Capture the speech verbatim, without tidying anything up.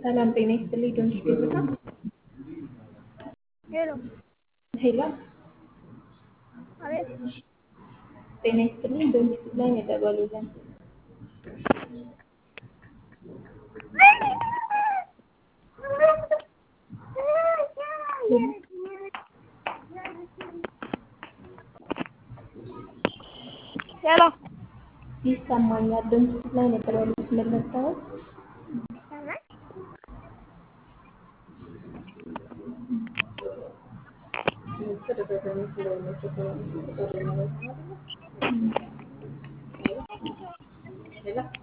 ሰላም ጤና ይስጥልኝ። ዶንኪ ቲዩብ ነው። ሄሎ ሄሎ አቤት። ጤና ይስጥልኝ። ዶንኪ ቲዩብ ላይ ነው የደወሉልን። ሄሎ ይሰማኛል። ዶንኪ ቲዩብ ላይ ነው የደወሉት። ምን ልታወቅ?